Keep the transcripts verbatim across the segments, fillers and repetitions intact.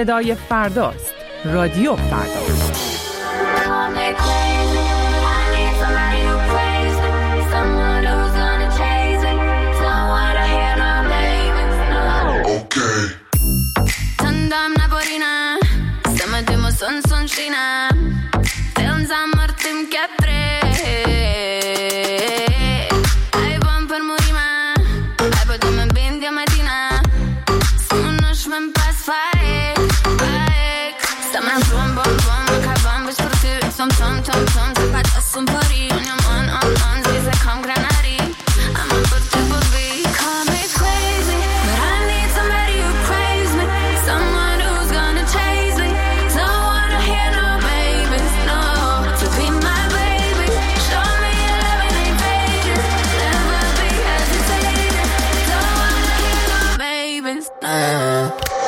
صدای فرداست. رادیو فردا. Son soncina, te un zamortim che pre. Ai buon per morima, ai poi tu me bendi a mattina. Sonuç men pas faik, faik. Staman bom bom bom, kabam bish për ty. Tom tom tom tom, të pat asum pari. Unë jam on on on, zise kam granari. Ama për ty po vi. Call me crazy, but I need somebody who craves me. Someone who's gonna chase me. Uh.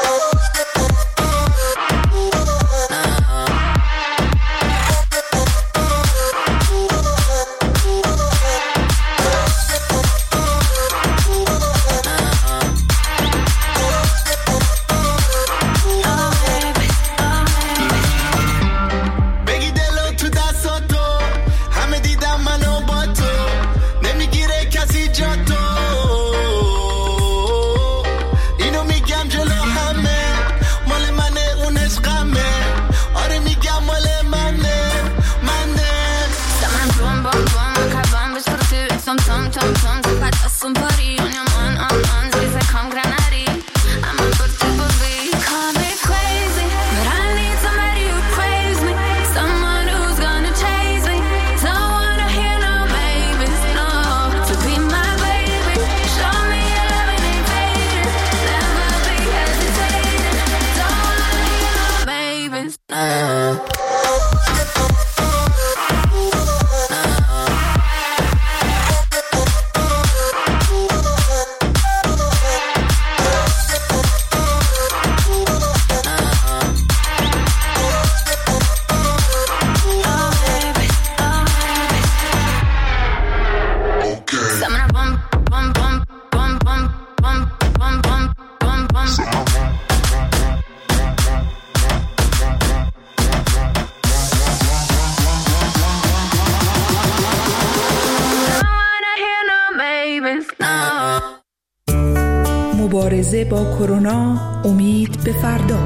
مبارزه با کرونا، امید به فردا.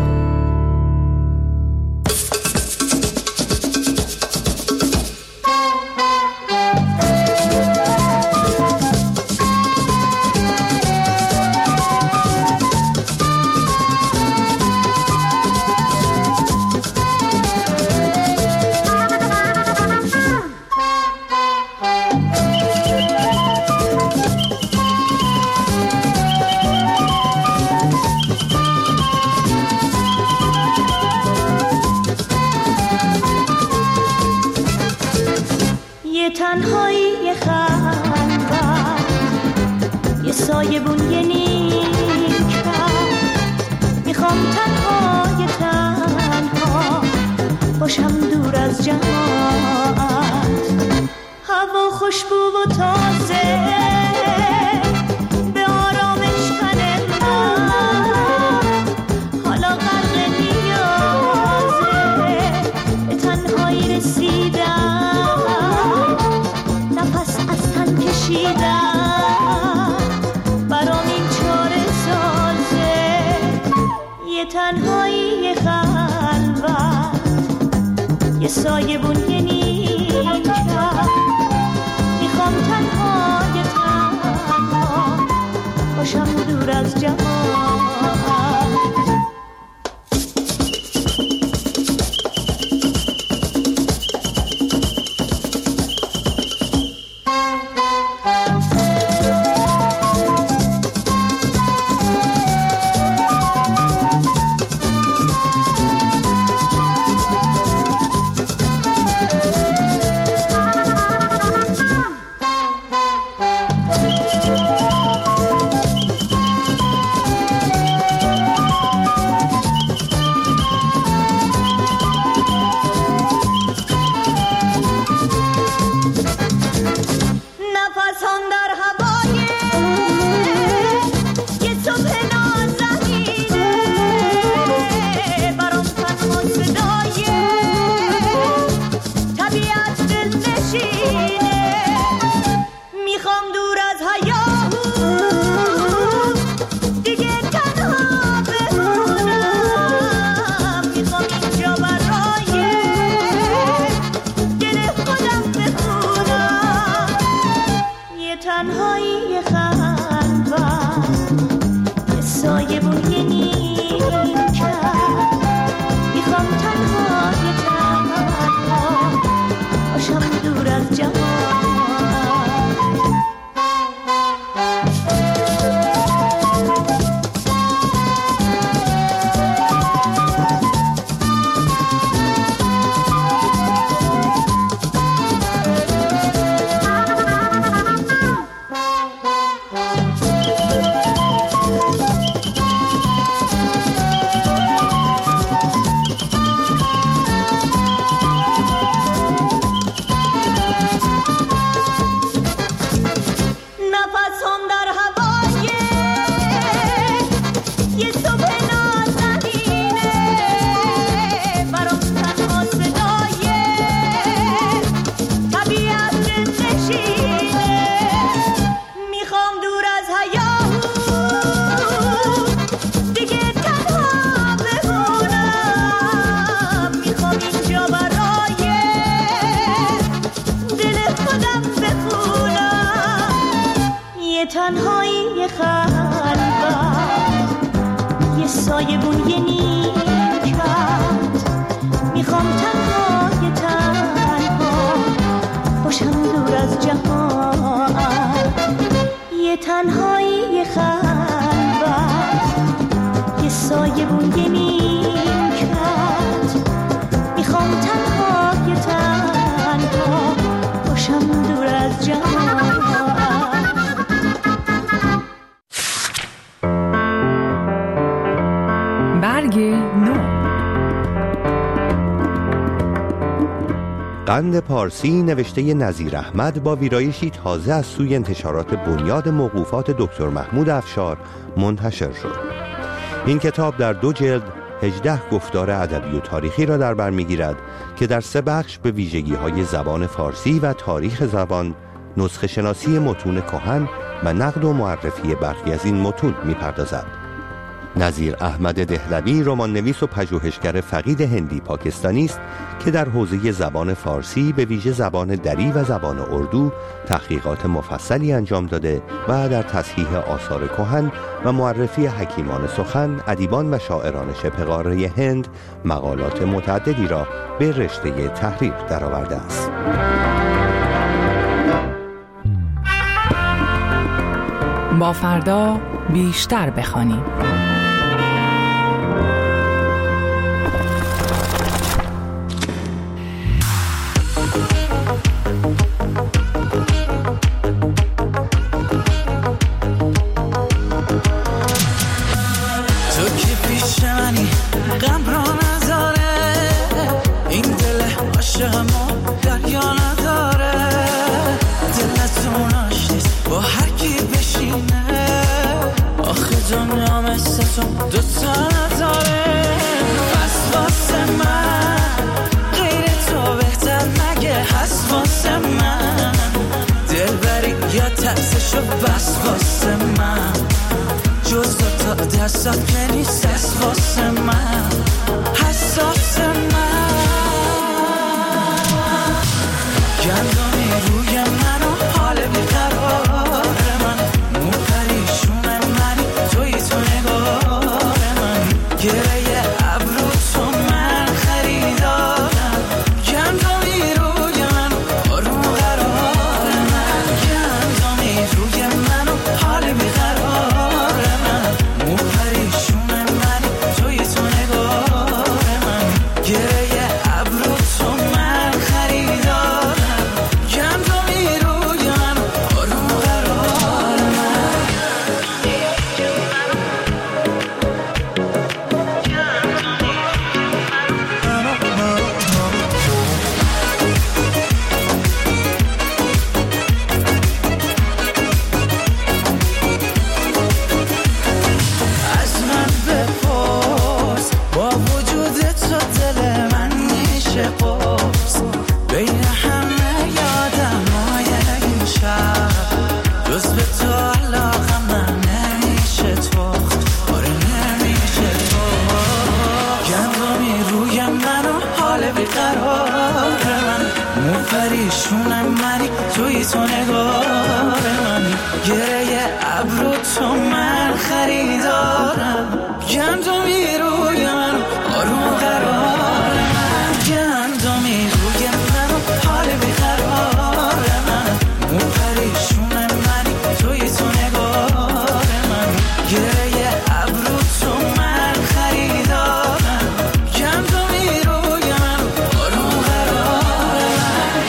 تنهایی خلوت یه سایه بون یه نیم کرد، میخوام تنهای تنها باشم دور از جماعت، هوا خوشبو و تازه به آرامش تن من، حالا غرق نیازه به تنهایی رسیدم، نفس از تن کشیدم، برام این چاره سازه یه تنهایی خلوت، یه سایه بون یه نیم کرد، میخوام تنهای تنها باشم دور از جماعت. تنهایی خلوت، یه سایه بوی نیم کرد. میخوام تنها یه تنها باشم دور از جهان. تنهایی خلوت، یه سایه بوی نیم کرد. میخوام تنها یه تنها باشم دور از جهان. یه تنهایی خلوت، یه سایه بوی نیم کرد. میخوام تنها یه تنها باشم دور از جهان. برگ نو. قند پارسی نوشته نظیر احمد با ویرایشی تازه از سوی انتشارات بنیاد موقوفات دکتر محمود افشار منتشر شد. این کتاب در دو جلد هجده گفتار ادبی و تاریخی را در بر می‌گیرد که در سه بخش به ویژگی‌های زبان فارسی و تاریخ زبان، نسخه شناسی متون کهن و نقد و معرفی برخی از این متون می‌پردازد. نظیر احمد دهلوی رمان نویس و پژوهشگر فقید هندی پاکستانی است که در حوزه زبان فارسی به ویژه زبان دری و زبان اردو تحقیقات مفصلی انجام داده و در تصحیح آثار کهن و معرفی حکیمان سخن، ادیبان و شاعران شبه قاره هند مقالات متعددی را به رشته تحریر درآورده است. با فردا بیشتر بخوانیم. بس واسه من جز تا دستات که نیست از واسه من حساس من گندمی روی من و حال بیقرار من مو پریشون منی توی تو نگار من گره ابرو تو من خریدارم گندمی روی من آروم قرار من گندمی روی من و حال بیقرار من مو پریشون منی توی تو نگار من گره ابرو تو من خریدارم گندمی روی من آروم قرار من از من بپرس با وجود تو دل من میشه قرص بین همه یادم های این شب جز به تو علاقه من نمیشه تخت آره نمیشه تخت گندمی روی من و حال بیقرار من مو پریشونم منی توی تو نگار من گره ابرو تو من خریدارم، گندمی روی من آروم قرار من، گندمی روی من حال بیقرار من، اون پریشون منی توی تو نگار من، گره ابرو تو من خریدارم، گندمی روی من آروم قرار من.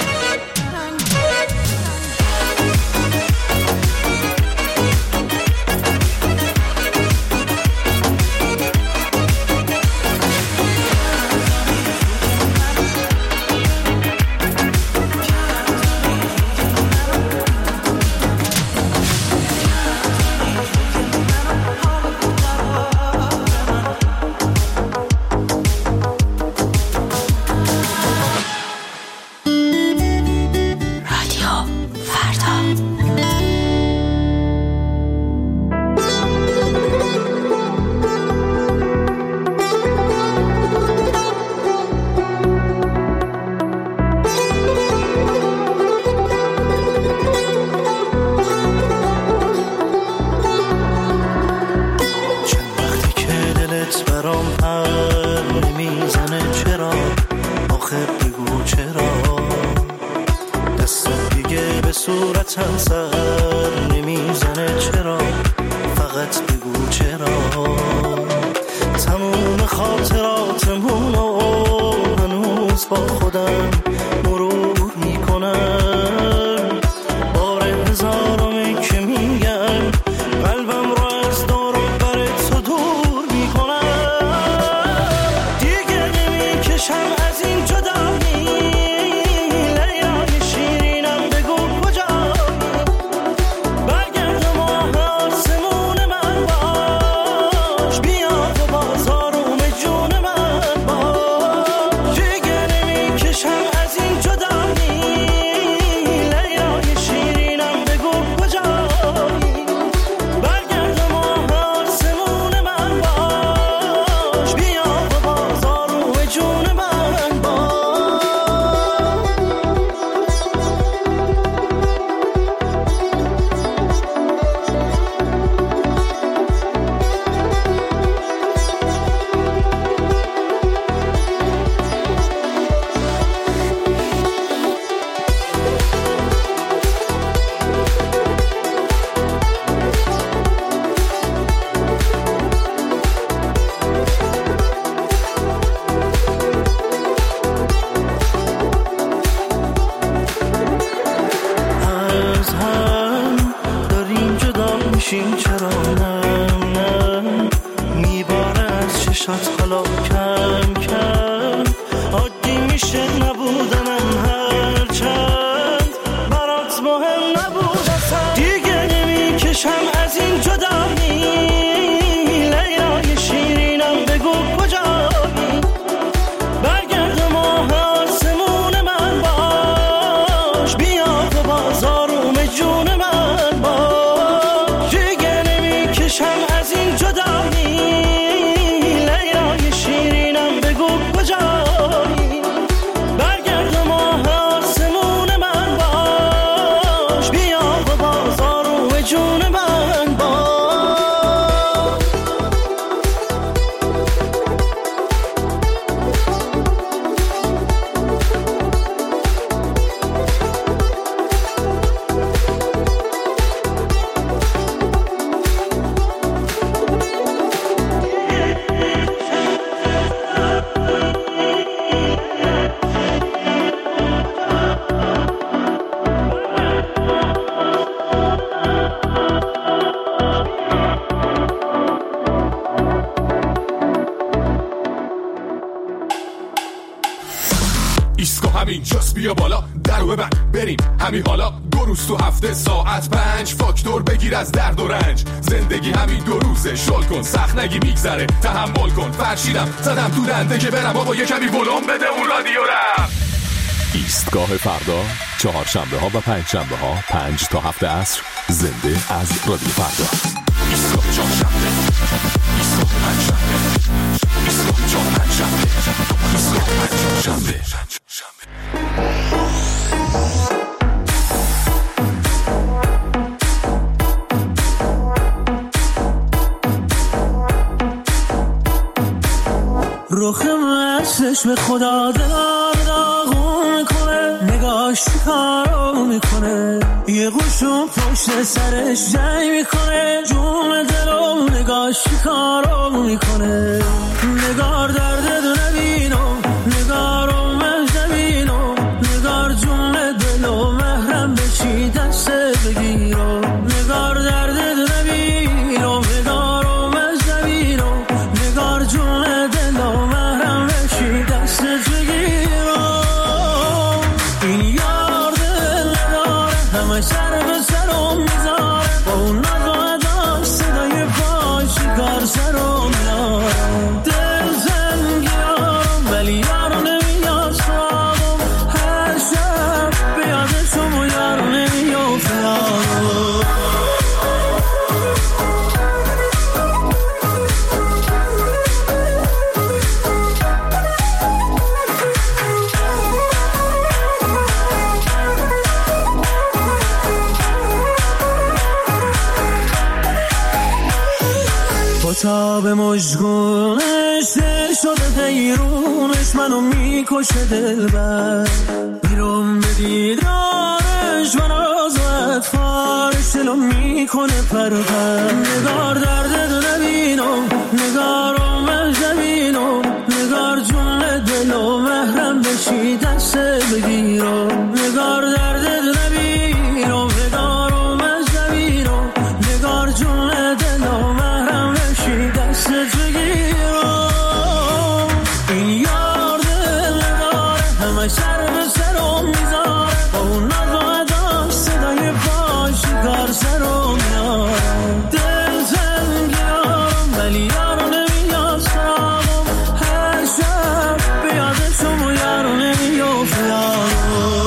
صورتم سر نمیزنه چرا، فقط بگو چرا. تموم خاطراتمونو هنوز با خودم مرور میکنم، بار هزارمی که میگم قلبم رو از دور و بر تو دور میکنم. دیگه نمیکشم از این جدایی، لیلای شیرینم بگو کجا، برگرد و ماه آسمون من باش، بیا تو بازارم جون من باش. دیگه نمیکشم از این جدایی، لیلای شیرینم بگو کجایی، برگرد و ماه آسمون من باش، بیا تو بازارم جون من باش. از هم داریم جدا میشیم چرا، نه نه میباره از چشات حالا کم کم، عادی میشه نبودنم هرچند برات مهم نبود اصلا. دیگه نمیکشم از این جدایی، لیلای شیرینم بگو کجایی، برگرد و ماه آسمون من باش، بیا تو بازارم جون من باش. دیگه نمیکشم از این جدایی، لیلای شیرینم بگو کجایی، برگرد و ماه آسمون من باش، بیا تو بازارم جون من باش. ایسکو همین جاست، بیا بالا درو ببند بریم همین حالا، دو روز تو هفته ساعت پنج، فاکتور بگیر از درد و رنج، زندگی همین دو روزه شل کن، سخت نگی میگذره تحمل کن، فرشیدم زدم تو دنده که برم بابا یه کمی ولوم بده اون رادیو رم. ایستگاه فردا، چهارشنبه ها و پنج شنبه ها پنج تا هفت عصر، زنده از رادیو فردا. ایستگاه چهارشنبه، ایستگاه پنجشنبه، ایستگاه چهارشنبه، ایستگاه پنجشنبه. چشم خدا دلار داغون میکنه، نگاش کارو میکنه، یه گوشون پشت سرش جنگ میکنه، جون دلو نگاش کارو میکنه. نگار درد دو نبینو، نگارو مهد نبینو، نگار جون دلو محرم بشی دست بگیرو. نگار درد دو نبینو، نگارو مهد نبینو، نگار جون دلو محرم بشی دست بگیرو. این یار دل نداره، همه سر به سرم میذاره، با اون نگاه داشت صدای پای شکار سرم میاره. دل زنگیارم ولی یارو نمیاد سرابم، هر شب به یادشم و یارو نمیافته یارو. تا به مشگونش دل شده دیرونش، منو میکشه دل بر بیرون به دیدارش، من از و اطفارش دلو میکنه پرپر. نگار درد دو نبینو، نگارو مهد نبینو، نگار جون دلو محرم بشی دست بگیرو. نگار درد دو نبینو، نگارو مهد نبینو، نگار جون دلو محرم بشی دست بگیرو. این یار دل نداره، همه سر به سرم میذاره، با اون نگاه داشت صدای پای شکار سرم میاره. دل زنگیارم ولی یارو نمیاد سرابم، هر شب به یادشم و یارو نمیافته یارو.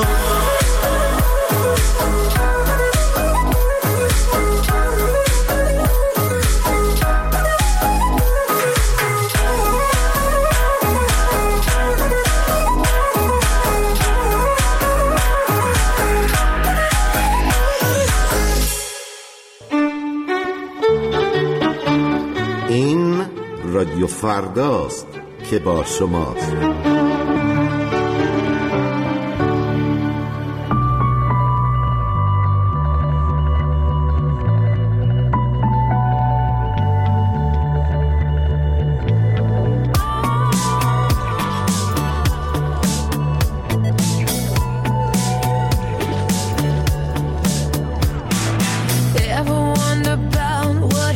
این رادیو فرداست که با شماست.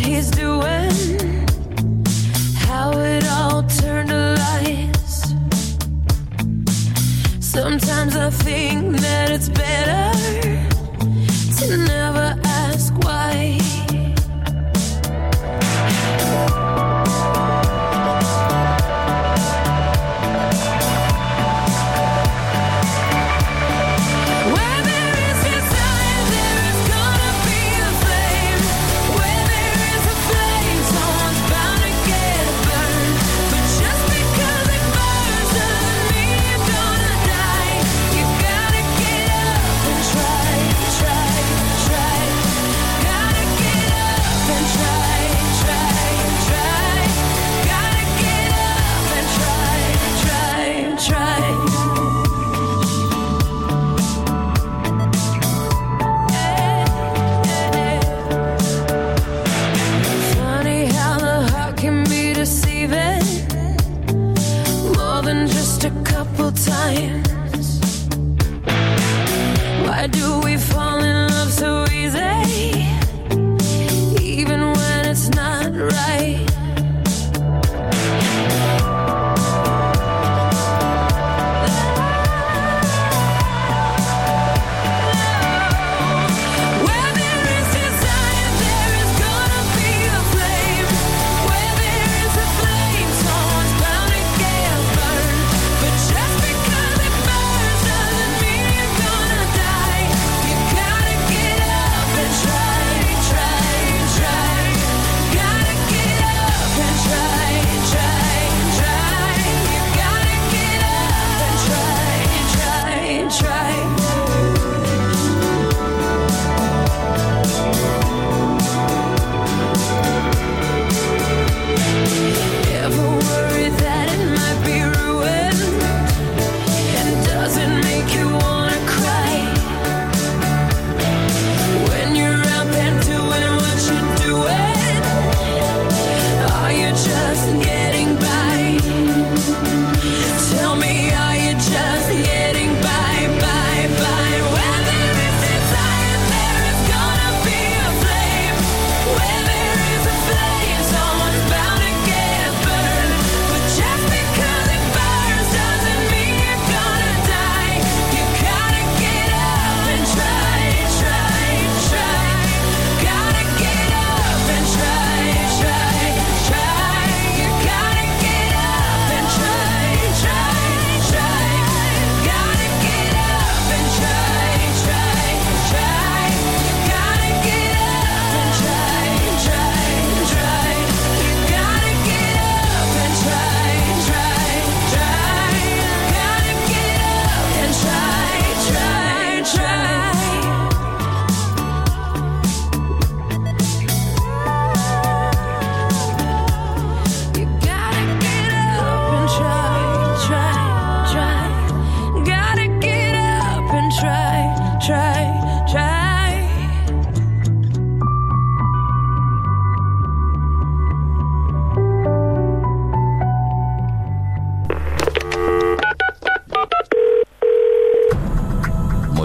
Turned to lies.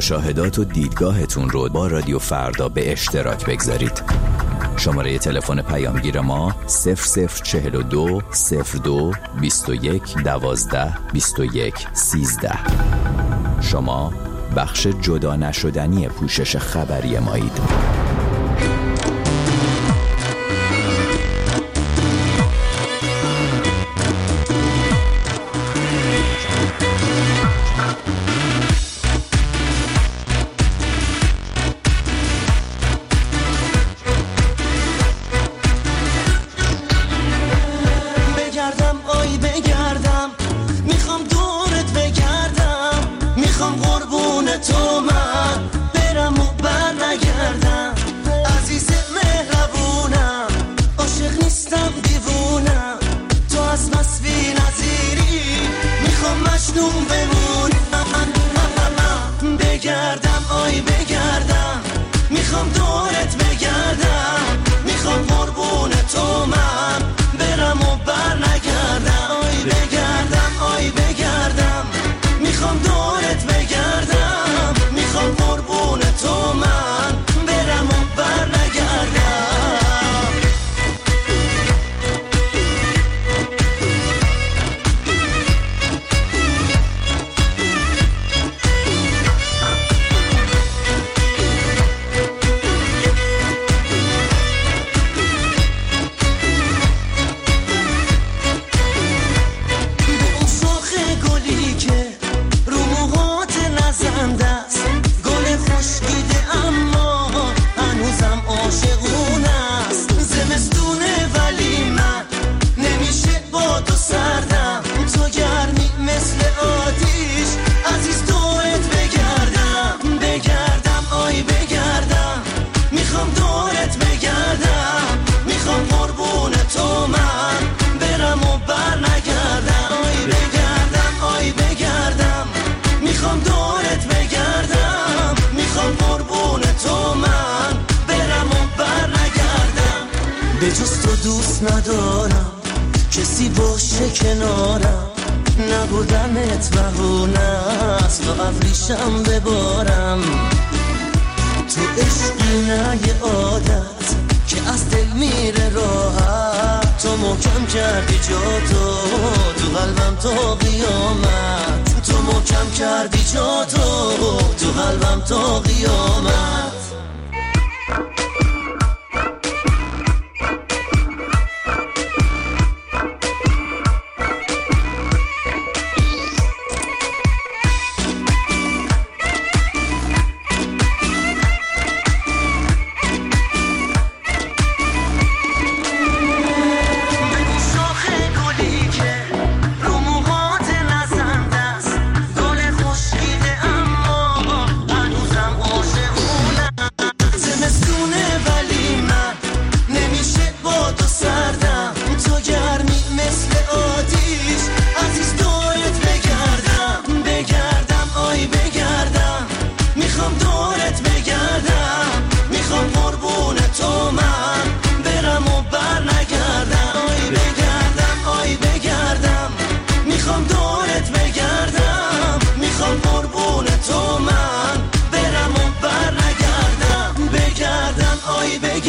مشاهدات و دیدگاهتون رو با رادیو فردا به اشتراک بگذارید. شماره تلفن پیامگیر ما صفر صفر چهل و دو صفر دو بیست و یک دوازده بیست و یک سیزده. شما بخش جدا نشدنی پوشش خبری مایید. ندارم کسی باشه کنارم، نبودنت بهونه است و ابریشم ببارم. تو عشقی نه یه عادت که از دل میره راحت، تو محکم کردی جا تو تو قلبم تا قیامت، تو محکم کردی جا تو تو قلبم تا قیامت.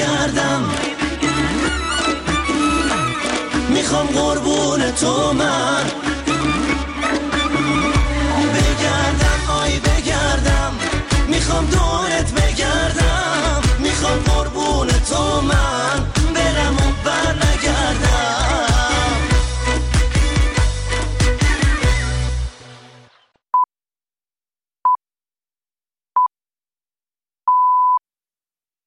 میخوام قربون تو من